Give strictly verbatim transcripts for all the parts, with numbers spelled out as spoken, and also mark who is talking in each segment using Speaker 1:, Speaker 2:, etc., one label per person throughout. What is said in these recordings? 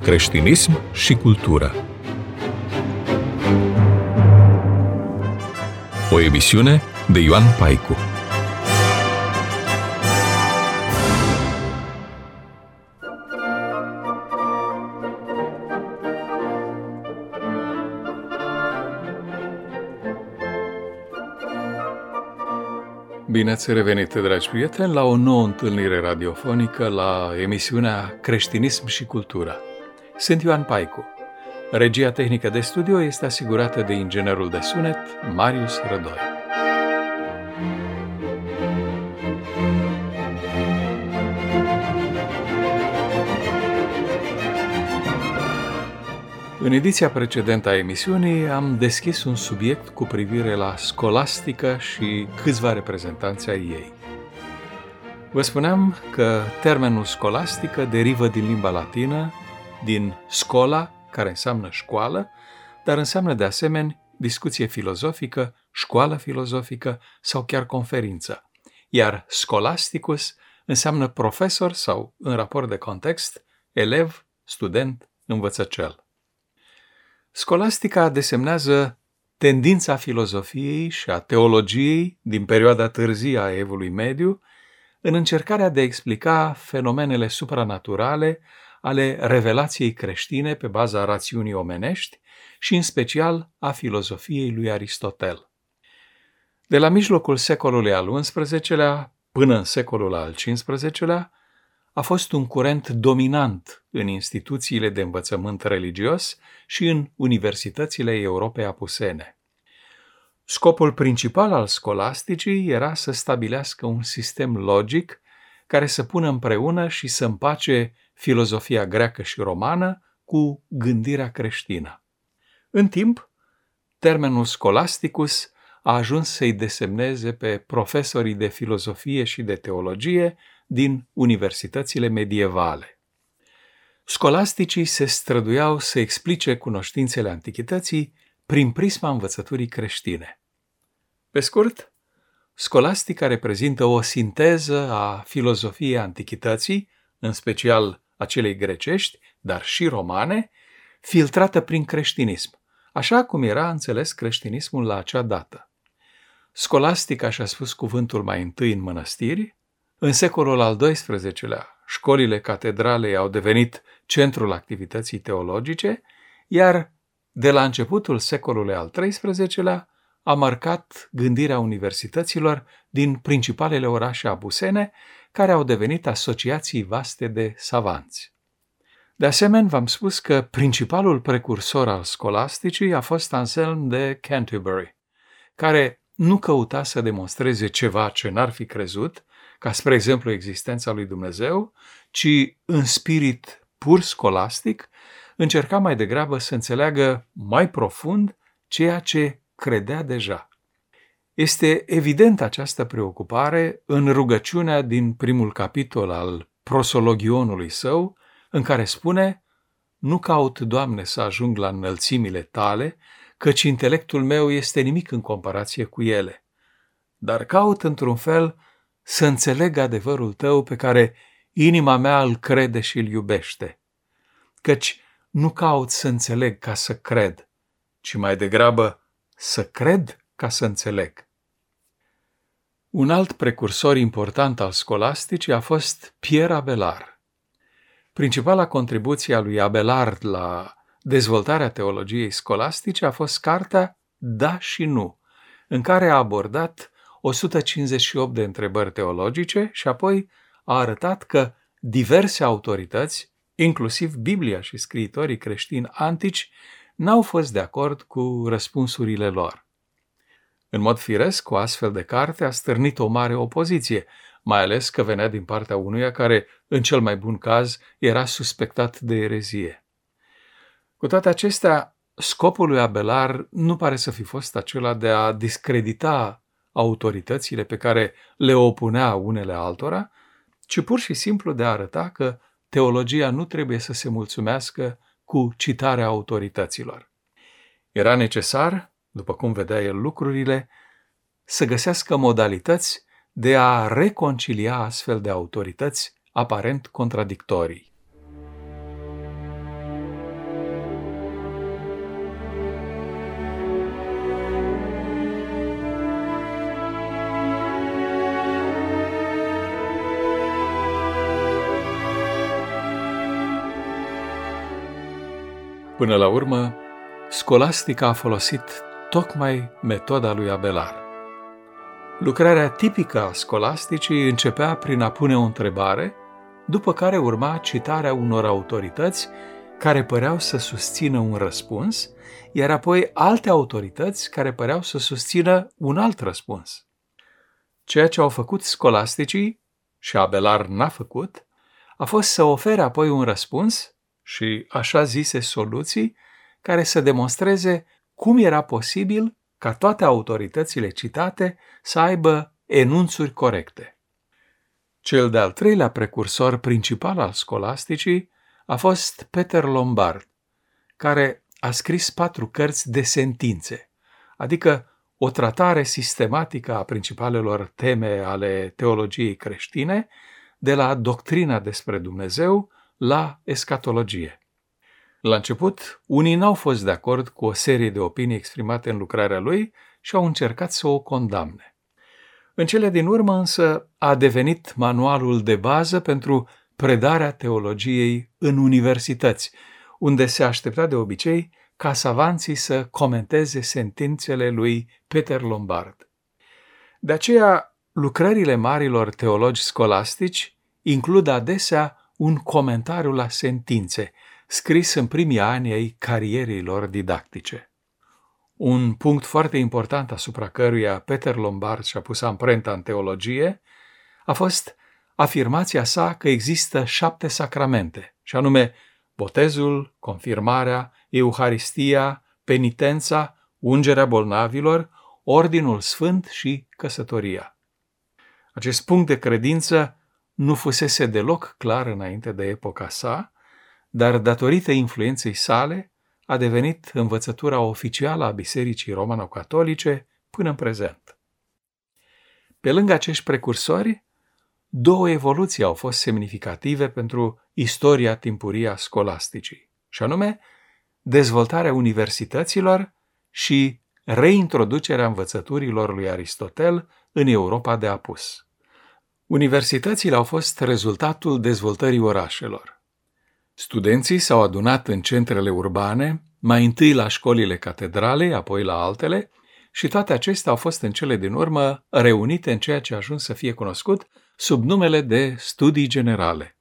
Speaker 1: creștinism și cultură. O emisiune de Ioan Paicu. Bine ați revenit, dragi prieteni, la o nouă întâlnire radiofonică la emisiunea Creștinism și Cultură. Sunt Ioan Paicu. Regia tehnică de studio este asigurată de inginerul de sunet Marius Rădoi. În ediția precedentă a emisiunii am deschis un subiect cu privire la scolastică și câțiva reprezentanți ai ei. Vă spuneam că termenul scolastică derivă din limba latină, din scola, care înseamnă școală, dar înseamnă de asemenea discuție filozofică, școală filozofică sau chiar conferință. Iar scholasticus înseamnă profesor sau, în raport de context, elev, student, învățăcel. Scolastica desemnează tendința filozofiei și a teologiei din perioada târzie a Evului Mediu în încercarea de a explica fenomenele supranaturale ale revelației creștine pe baza rațiunii omenești și în special a filozofiei lui Aristotel. De la mijlocul secolului al unsprezecelea până în secolul al cincisprezecelea a fost un curent dominant în instituțiile de învățământ religios și în universitățile Europei apusene. Scopul principal al scolasticii era să stabilească un sistem logic care să pună împreună și să împace filozofia greacă și romană cu gândirea creștină. În timp, termenul scholasticus a ajuns să-i desemneze pe profesorii de filozofie și de teologie din universitățile medievale. Scolasticii se străduiau să explice cunoștințele antichității prin prisma învățăturii creștine. Pe scurt, scolastica reprezintă o sinteză a filozofiei antichității, în special a celei grecești, dar și romane, filtrată prin creștinism, așa cum era înțeles creștinismul la acea dată. Scolastica și-a spus cuvântul mai întâi în mănăstiri. În secolul al doisprezecelea, școlile catedralei au devenit centrul activității teologice, iar de la începutul secolului al treisprezecelea a marcat gândirea universităților din principalele orașe apusene, care au devenit asociații vaste de savanți. De asemenea, v-am spus că principalul precursor al scolasticii a fost Anselm de Canterbury, care nu căuta să demonstreze ceva ce n-ar fi crezut, ca spre exemplu existența lui Dumnezeu, ci în spirit pur scolastic încerca mai degrabă să înțeleagă mai profund ceea ce credea deja. Este evident această preocupare în rugăciunea din primul capitol al prosologionului său, în care spune: „Nu caut, Doamne, să ajung la înălțimile tale, căci intelectul meu este nimic în comparație cu ele, dar caut într-un fel să înțeleg adevărul tău pe care inima mea îl crede și îl iubește. Căci nu caut să înțeleg ca să cred, ci mai degrabă să cred ca să înțeleg.” Un alt precursor important al scolasticii a fost Pierre Abelard. Principala contribuție a lui Abelard la dezvoltarea teologiei scolastice a fost cartea Da și Nu, în care a abordat o sută cincizeci și opt de întrebări teologice și apoi a arătat că diverse autorități, inclusiv Biblia și scriitorii creștini antici, n-au fost de acord cu răspunsurile lor. În mod firesc, o astfel de carte a stârnit o mare opoziție, mai ales că venea din partea unuia care, în cel mai bun caz, era suspectat de erezie. Cu toate acestea, scopul lui Abelard nu pare să fi fost acela de a discredita autoritățile pe care le opunea unele altora, ci pur și simplu de a arăta că teologia nu trebuie să se mulțumească cu citarea autorităților. Era necesar, după cum vedea el lucrurile, să găsească modalități de a reconcilia astfel de autorități aparent contradictorii. Până la urmă, scolastica a folosit tocmai metoda lui Abelard. Lucrarea tipică a scolasticii începea prin a pune o întrebare, după care urma citarea unor autorități care păreau să susțină un răspuns, iar apoi alte autorități care păreau să susțină un alt răspuns. Ceea ce au făcut scolasticii, și Abelard n-a făcut, a fost să ofere apoi un răspuns și așa zise soluții care să demonstreze cum era posibil ca toate autoritățile citate să aibă enunțuri corecte. Cel de-al treilea precursor principal al scolasticii a fost Peter Lombard, care a scris patru cărți de sentințe, adică o tratare sistematică a principalelor teme ale teologiei creștine, de la doctrina despre Dumnezeu la escatologie. La început, unii n-au fost de acord cu o serie de opinii exprimate în lucrarea lui și au încercat să o condamne. În cele din urmă însă a devenit manualul de bază pentru predarea teologiei în universități, unde se aștepta de obicei ca savanții să comenteze sentințele lui Peter Lombard. De aceea, lucrările marilor teologi scolastici includ adesea un comentariu la sentințe, scris în primii ani ai carierei lor didactice. Un punct foarte important asupra căruia Peter Lombard și-a pus amprenta în teologie a fost afirmația sa că există șapte sacramente, și anume botezul, confirmarea, euharistia, penitența, ungerea bolnavilor, ordinul sfânt și căsătoria. Acest punct de credință nu fusese deloc clar înainte de epoca sa, dar datorită influenței sale a devenit învățătura oficială a Bisericii Romano-Catolice până în prezent. Pe lângă acești precursori, două evoluții au fost semnificative pentru istoria timpurie a scolasticii, și anume dezvoltarea universităților și reintroducerea învățăturilor lui Aristotel în Europa de apus. Universitățile au fost rezultatul dezvoltării orașelor. Studenții s-au adunat în centrele urbane, mai întâi la școlile catedralei, apoi la altele, și toate acestea au fost în cele din urmă reunite în ceea ce a ajuns să fie cunoscut sub numele de studii generale.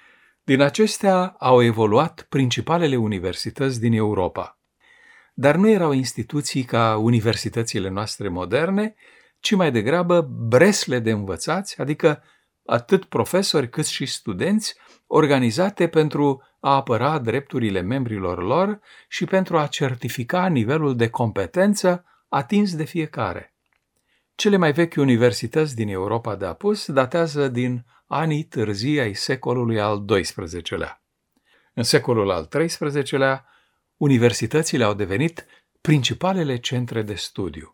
Speaker 1: Din acestea au evoluat principalele universități din Europa. Dar nu erau instituții ca universitățile noastre moderne, ci mai degrabă bresle de învățați, adică atât profesori cât și studenți, organizate pentru a apăra drepturile membrilor lor și pentru a certifica nivelul de competență atins de fiecare. Cele mai vechi universități din Europa de apus datează din anii târzii ai secolului al doisprezecelea. În secolul al treisprezecelea, universitățile au devenit principalele centre de studiu.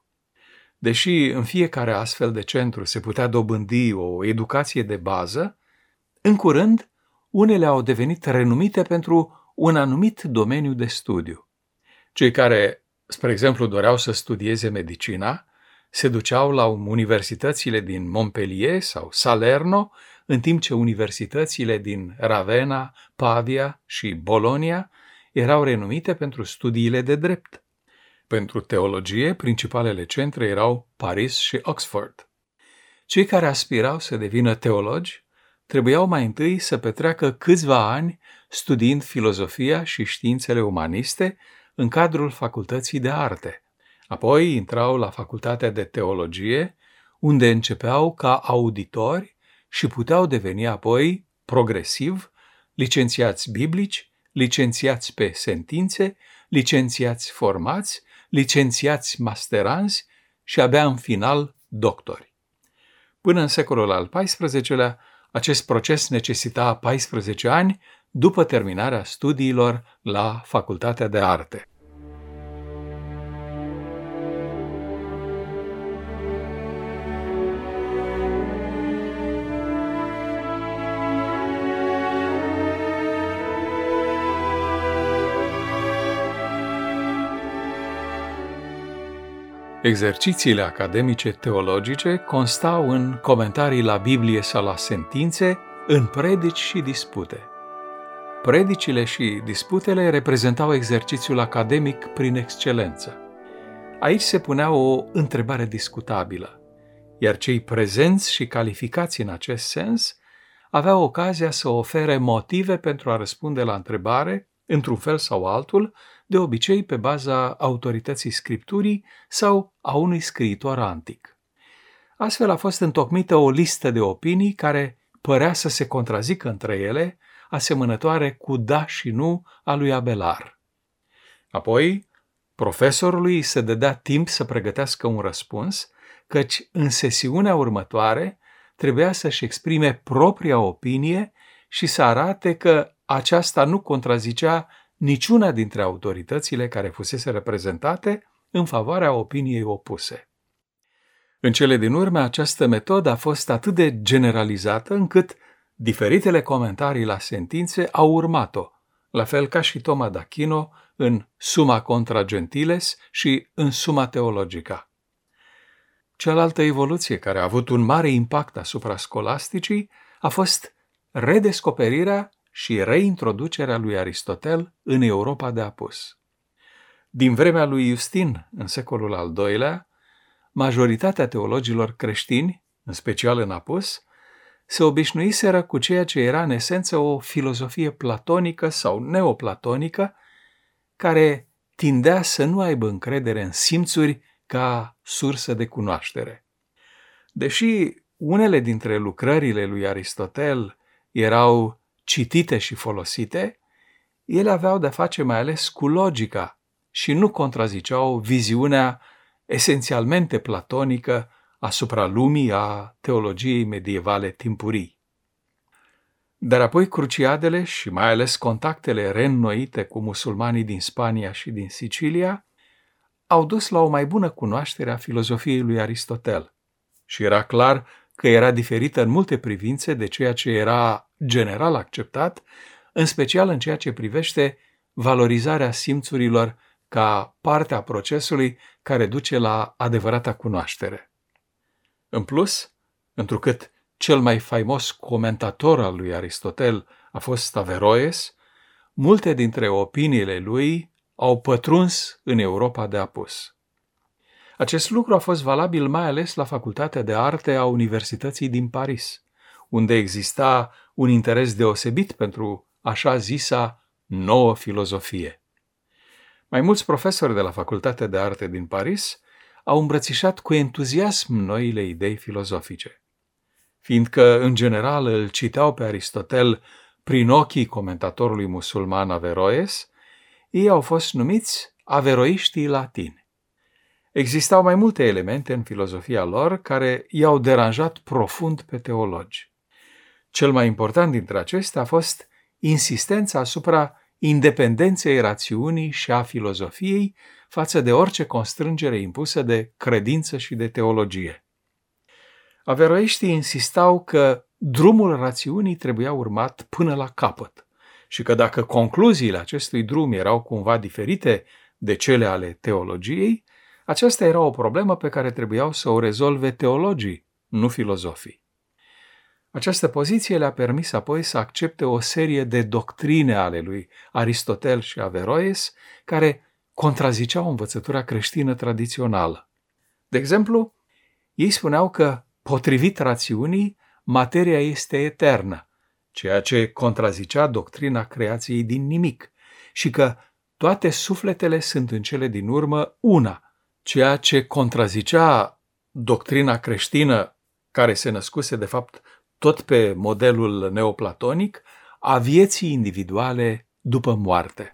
Speaker 1: Deși în fiecare astfel de centru se putea dobândi o educație de bază, în curând, unele au devenit renumite pentru un anumit domeniu de studiu. Cei care, spre exemplu, doreau să studieze medicina, se duceau la universitățile din Montpellier sau Salerno, în timp ce universitățile din Ravenna, Pavia și Bologna erau renumite pentru studiile de drept. Pentru teologie, principalele centre erau Paris și Oxford. Cei care aspirau să devină teologi trebuiau mai întâi să petreacă câțiva ani studiind filozofia și științele umaniste în cadrul facultății de arte. Apoi intrau la facultatea de teologie, unde începeau ca auditori și puteau deveni apoi, progresiv, licențiați biblici, licențiați pe sentințe, licențiați formați, licențiați masteranzi și abia în final doctori. Până în secolul al paisprezecelea, acest proces necesita paisprezece ani după terminarea studiilor la Facultatea de Arte. Exercițiile academice teologice constau în comentarii la Biblie sau la sentințe, în predici și dispute. predicile și disputele reprezentau exercițiul academic prin excelență. Aici se punea o întrebare discutabilă, iar cei prezenți și calificați în acest sens aveau ocazia să ofere motive pentru a răspunde la întrebare, într-un fel sau altul, de obicei pe baza autorității Scripturii sau a unui scriitor antic. Astfel a fost întocmită o listă de opinii care părea să se contrazică între ele, asemănătoare cu da și nu a lui Abelar. Apoi, profesorului se dădea timp să pregătească un răspuns, căci în sesiunea următoare trebuia să-și exprime propria opinie și să arate că aceasta nu contrazicea niciuna dintre autoritățile care fusese reprezentate în favoarea opiniei opuse. În cele din urmă, această metodă a fost atât de generalizată încât diferitele comentarii la sentințe au urmat-o, la fel ca și Toma d'Achino în Summa contra Gentiles și în Summa Theologica. Cealaltă evoluție care a avut un mare impact asupra scolasticii a fost redescoperirea și reintroducerea lui Aristotel în Europa de apus. Din vremea lui Iustin, în secolul al doilea, majoritatea teologilor creștini, în special în apus, se obișnuiseră cu ceea ce era în esență o filozofie platonică sau neoplatonică, care tindea să nu aibă încredere în simțuri ca sursă de cunoaștere. Deși unele dintre lucrările lui Aristotel erau citite și folosite, ele aveau de-a face mai ales cu logica și nu contraziceau viziunea esențialmente platonică asupra lumii a teologiei medievale timpurii. Dar apoi cruciadele și mai ales contactele reînnoite cu musulmanii din Spania și din Sicilia au dus la o mai bună cunoaștere a filozofiei lui Aristotel și era clar că era diferită în multe privințe de ceea ce era general acceptat, în special în ceea ce privește valorizarea simțurilor ca parte a procesului care duce la adevărata cunoaștere. În plus, întrucât cel mai faimos comentator al lui Aristotel a fost Averroes, multe dintre opiniile lui au pătruns în Europa de apus. Acest lucru a fost valabil mai ales la Facultatea de Arte a Universității din Paris, unde exista un interes deosebit pentru așa zisa nouă filozofie. Mai mulți profesori de la Facultatea de Arte din Paris au îmbrățișat cu entuziasm noile idei filozofice. Fiindcă, în general, îl citeau pe Aristotel prin ochii comentatorului musulman Averroes, ei au fost numiți averoiștii latini. Existau mai multe elemente în filozofia lor care i-au deranjat profund pe teologi. Cel mai important dintre acestea a fost insistența asupra independenței rațiunii și a filozofiei față de orice constrângere impusă de credință și de teologie. Averroiștii insistau că drumul rațiunii trebuia urmat până la capăt și că dacă concluziile acestui drum erau cumva diferite de cele ale teologiei, aceasta era o problemă pe care trebuiau să o rezolve teologii, nu filozofii. Această poziție le-a permis apoi să accepte o serie de doctrine ale lui Aristotel și Averroes care contraziceau învățătura creștină tradițională. De exemplu, ei spuneau că, potrivit rațiunii, materia este eternă, ceea ce contrazicea doctrina creației din nimic, și că toate sufletele sunt în cele din urmă una, ceea ce contrazicea doctrina creștină care se născuse de fapt tot pe modelul neoplatonic a vieții individuale după moarte.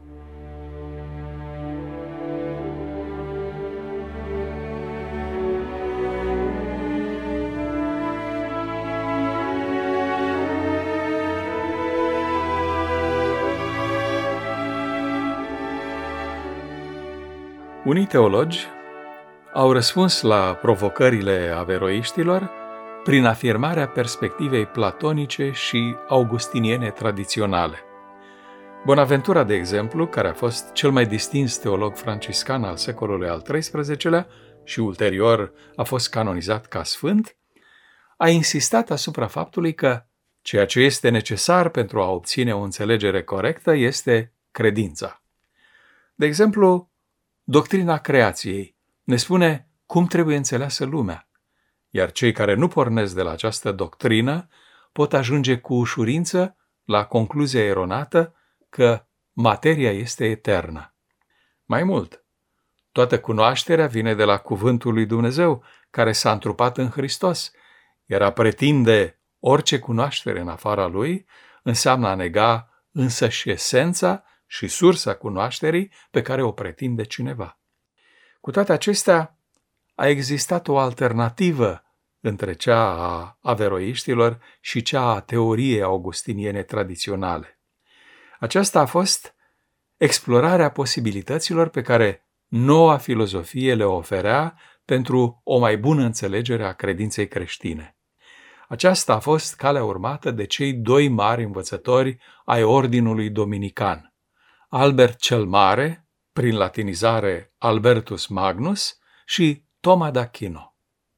Speaker 1: Unii teologi au răspuns la provocările averoiștilor prin afirmarea perspectivei platonice și augustiniene tradiționale. Bonaventura, de exemplu, care a fost cel mai distins teolog franciscan al secolului al treisprezecelea și ulterior a fost canonizat ca sfânt, a insistat asupra faptului că Ceea ce este necesar pentru a obține o înțelegere corectă este credința. De exemplu, doctrina creației ne spune cum trebuie înțeleasă lumea, iar cei care nu pornesc de la această doctrină pot ajunge cu ușurință la concluzia eronată că materia este eternă. Mai mult, toată cunoașterea vine de la cuvântul lui Dumnezeu, care s-a întrupat în Hristos, iar a pretinde orice cunoaștere în afara lui înseamnă a nega însăși esența și sursa cunoașterii pe care o pretinde cineva. Cu toate acestea, a existat o alternativă între cea a averoiștilor și cea a teoriei augustiniene tradiționale. Aceasta a fost explorarea posibilităților pe care noua filozofie le oferea pentru o mai bună înțelegere a credinței creștine. Aceasta a fost calea urmată de cei doi mari învățători ai ordinului dominican, Albert cel Mare, prin latinizare Albertus Magnus, și Toma d'Aquino.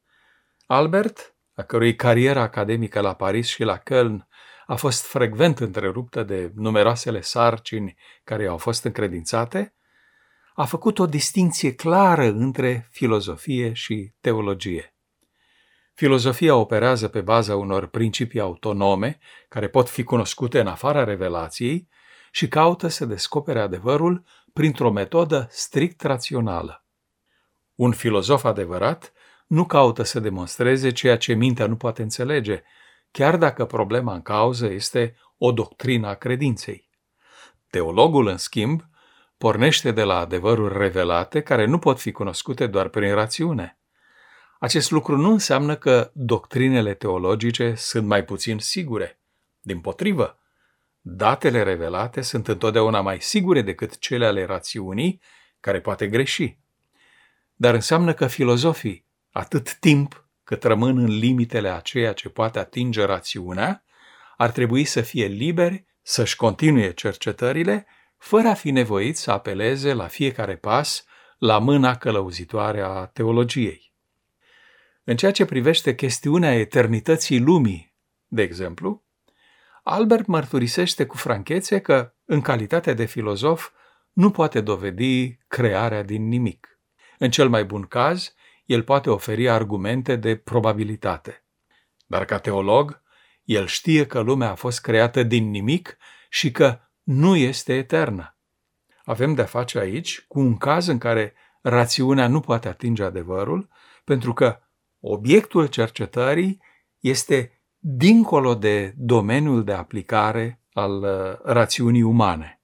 Speaker 1: Albert, a cărui carieră academică la Paris și la Köln a fost frecvent întreruptă de numeroasele sarcini care i-au fost încredințate, a făcut o distinție clară între filozofie și teologie. Filozofia operează pe baza unor principii autonome care pot fi cunoscute în afara revelației și caută să descopere adevărul printr-o metodă strict rațională. Un filozof adevărat nu caută să demonstreze ceea ce mintea nu poate înțelege, chiar dacă problema în cauză este o doctrină a credinței. Teologul, în schimb, pornește de la adevăruri revelate care nu pot fi cunoscute doar prin rațiune. Acest lucru nu înseamnă că doctrinele teologice sunt mai puțin sigure. Dimpotrivă, datele revelate sunt întotdeauna mai sigure decât cele ale rațiunii, care poate greși. Dar înseamnă că filozofii, atât timp cât rămân în limitele a ceea ce poate atinge rațiunea, ar trebui să fie liberi să-și continue cercetările, fără a fi nevoiți să apeleze la fiecare pas la mâna călăuzitoare a teologiei. În ceea ce privește chestiunea eternității lumii, de exemplu, Albert mărturisește cu franchețe că, în calitate de filozof, nu poate dovedi crearea din nimic. În cel mai bun caz, el poate oferi argumente de probabilitate. Dar ca teolog, el știe că lumea a fost creată din nimic și că nu este eternă. Avem de-a face aici cu un caz în care rațiunea nu poate atinge adevărul, pentru că obiectul cercetării este dincolo de domeniul de aplicare al rațiunii umane.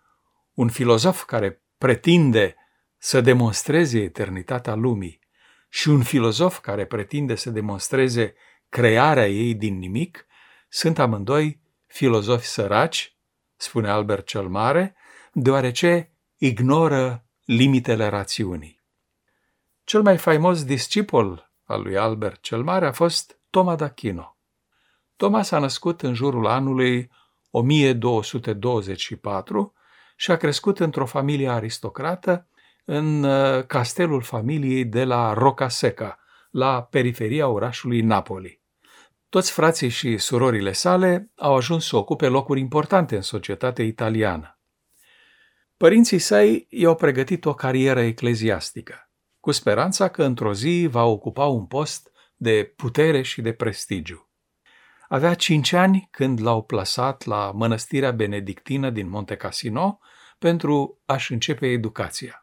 Speaker 1: Un filozof care pretinde să demonstreze eternitatea lumii și un filozof care pretinde să demonstreze crearea ei din nimic sunt amândoi filozofi săraci, spune Albert cel Mare, deoarece ignoră limitele rațiunii. Cel mai faimos discipol al lui Albert cel Mare a fost Toma d'Aquino. Toma s-a născut în jurul anului o mie două sute douăzeci și patru și a crescut într-o familie aristocrată în castelul familiei de la Roccasecca, la periferia orașului Napoli. Toți frații și surorile sale au ajuns să ocupe locuri importante în societatea italiană. Părinții săi i-au pregătit o carieră ecleziastică, cu speranța că într-o zi va ocupa un post de putere și de prestigiu. Avea cinci ani când l-au plasat la mănăstirea benedictină din Monte Cassino pentru a-și începe educația.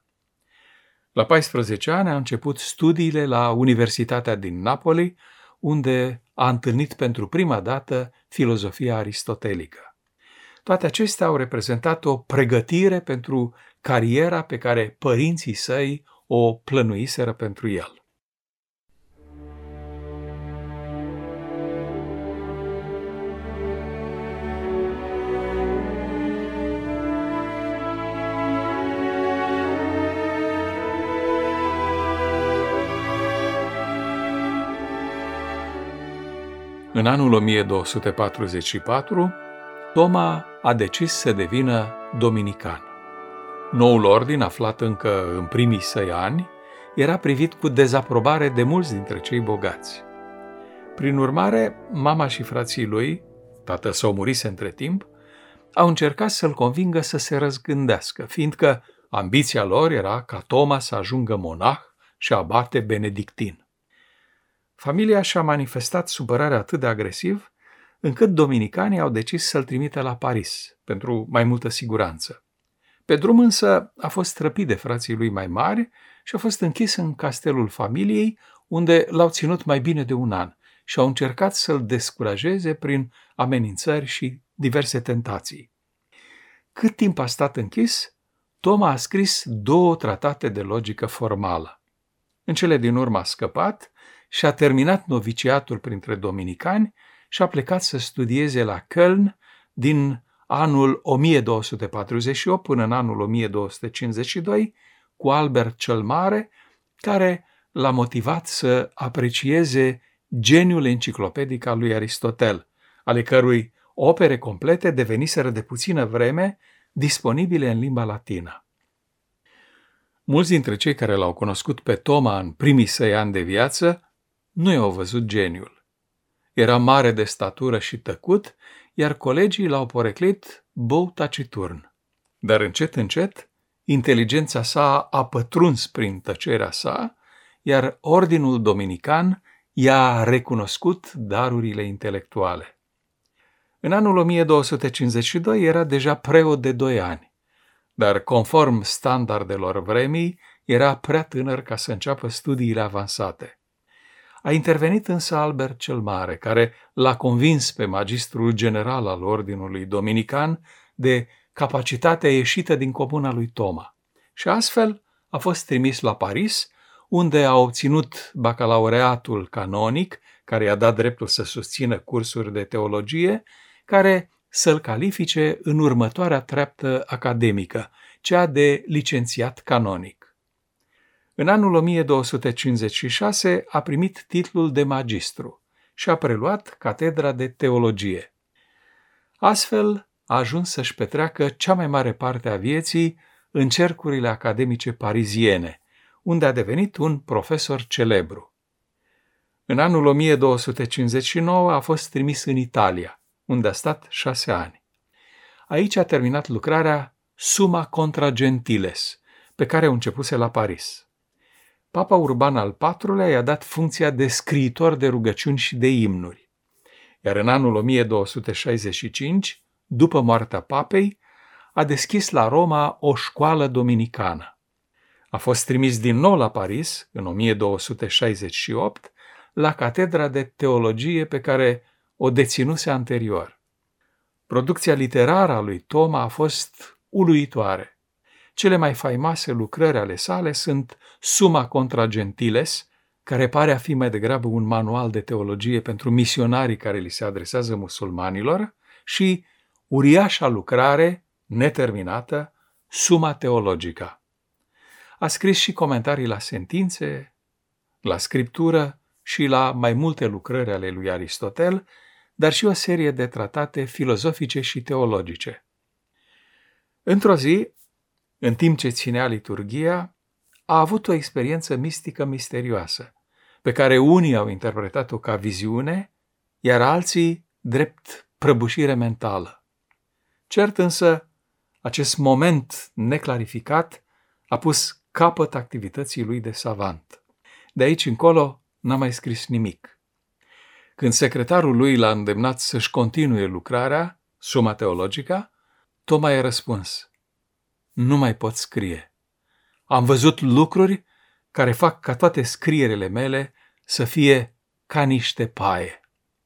Speaker 1: La paisprezece ani a început studiile la Universitatea din Napoli, unde a întâlnit pentru prima dată filozofia aristotelică. Toate acestea au reprezentat o pregătire pentru cariera pe care părinții săi o plănuiseră pentru el. În anul o mie două sute patruzeci și patru, Toma a decis să devină dominican. Noul ordin, aflat încă în primii săi ani, era privit cu dezaprobare de mulți dintre cei bogați. Prin urmare, mama și frații lui, tatăl său murise între timp, au încercat să-l convingă să se răzgândească, fiindcă ambiția lor era ca Toma să ajungă monah și abate benedictin. Familia și-a manifestat supărarea atât de agresiv, încât dominicanii au decis să-l trimită la Paris, pentru mai multă siguranță. Pe drum însă a fost răpit de frații lui mai mari și a fost închis în castelul familiei, unde l-au ținut mai bine de un an și au încercat să-l descurajeze prin amenințări și diverse tentații. Cât timp a stat închis, Toma a scris două tratate de logică formală. În cele din urmă a scăpat și a terminat noviciatul printre dominicani și a plecat să studieze la Köln din anul o mie două sute patruzeci și opt până în anul o mie două sute cincizeci și doi cu Albert cel Mare, care l-a motivat să aprecieze geniul enciclopedic al lui Aristotel, ale cărui opere complete deveniseră de puțină vreme disponibile în limba latină. Mulți dintre cei care l-au cunoscut pe Toma în primii săi ani de viață nu i-au văzut geniul. Era mare de statură și tăcut, iar colegii l-au poreclit bou taciturn. Dar încet, încet, inteligența sa a pătruns prin tăcerea sa, iar ordinul dominican i-a recunoscut darurile intelectuale. În anul o mie două sute cincizeci și doi era deja preot de doi ani, dar conform standardelor vremii era prea tânăr ca să înceapă studiile avansate. A intervenit însă Albert cel Mare, care l-a convins pe magistrul general al ordinului dominican de capacitatea ieșită din comuna lui Toma și astfel a fost trimis la Paris, unde a obținut bacalaureatul canonic, care i-a dat dreptul să susțină cursuri de teologie, care să-l califice în următoarea treaptă academică, cea de licențiat canonic. În anul o mie două sute cincizeci și șase a primit titlul de magistru și a preluat catedra de teologie. Astfel a ajuns să-și petreacă cea mai mare parte a vieții în cercurile academice pariziene, unde a devenit un profesor celebru. În anul o mie două sute cincizeci și nouă a fost trimis în Italia, unde a stat șase ani. Aici a terminat lucrarea Summa contra Gentiles, pe care o începuse la Paris. Papa Urban al patrulea i-a dat funcția de scriitor de rugăciuni și de imnuri, iar în anul o mie două sute șaizeci și cinci, după moartea papei, a deschis la Roma o școală dominicană. A fost trimis din nou la Paris, în o mie două sute șaizeci și opt, la catedra de teologie pe care o deținuse anterior. Producția literară a lui Toma a fost uluitoare. Cele mai faimoase lucrări ale sale sunt Summa contra Gentiles, care pare a fi mai degrabă un manual de teologie pentru misionarii care li se adresează musulmanilor, și uriașa lucrare, neterminată, Summa Theologica. A scris și comentarii la sentințe, la scriptură și la mai multe lucrări ale lui Aristotel, dar și o serie de tratate filozofice și teologice. Într-o zi, în timp ce ținea liturghia, a avut o experiență mistică misterioasă, pe care unii au interpretat-o ca viziune, iar alții drept prăbușire mentală. Cert însă, acest moment neclarificat a pus capăt activității lui de savant. De aici încolo n-a mai scris nimic. Când secretarul lui l-a îndemnat să-și continue lucrarea, Summa Theologica, Toma i-a răspuns: nu mai pot scrie. Am văzut lucruri care fac ca toate scrierele mele să fie ca niște paie.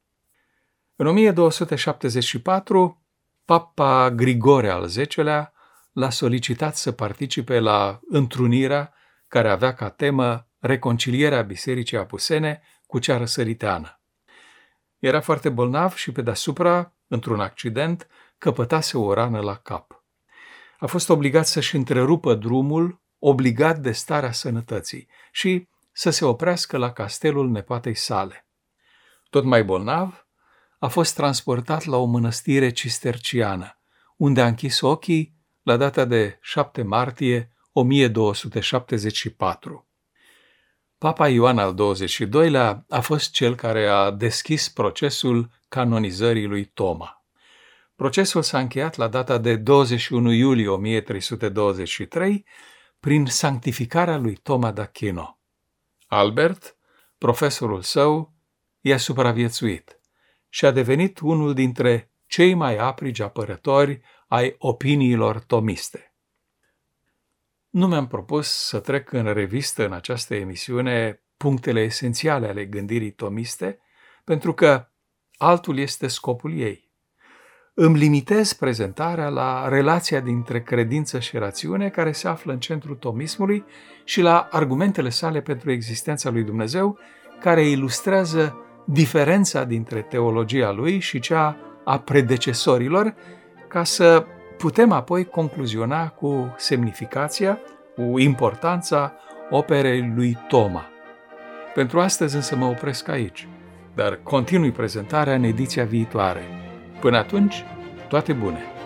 Speaker 1: În o mie două sute șaptezeci și patru, Papa Grigore al zecelea l-a solicitat să participe la întrunirea care avea ca temă reconcilierea Bisericii Apusene cu cea răsăriteană. Era foarte bolnav și pe deasupra, într-un accident, căpătase o rană la cap. A fost obligat să-și întrerupă drumul, obligat de starea sănătății, și să se oprească la castelul nepoatei sale. Tot mai bolnav, a fost transportat la o mănăstire cisterciană, unde a închis ochii la data de șapte martie o mie două sute șaptezeci și patru. Papa Ioan al douăzeci și doilea a fost cel care a deschis procesul canonizării lui Toma. Procesul s-a încheiat la data de douăzeci și unu iulie o mie trei sute douăzeci și trei prin sanctificarea lui Toma d'Aquino. Albert, profesorul său, i-a supraviețuit și a devenit unul dintre cei mai aprigi apărători ai opiniilor tomiste. Nu mi-am propus să trec în revistă în această emisiune punctele esențiale ale gândirii tomiste, pentru că altul este scopul ei. Îmi limitez prezentarea la relația dintre credință și rațiune care se află în centrul tomismului și la argumentele sale pentru existența lui Dumnezeu, care ilustrează diferența dintre teologia lui și cea a predecesorilor, ca să putem apoi concluziona cu semnificația, cu importanța operei lui Toma. Pentru astăzi însă mă opresc aici, dar continui prezentarea în ediția viitoare. Până atunci, toate bune!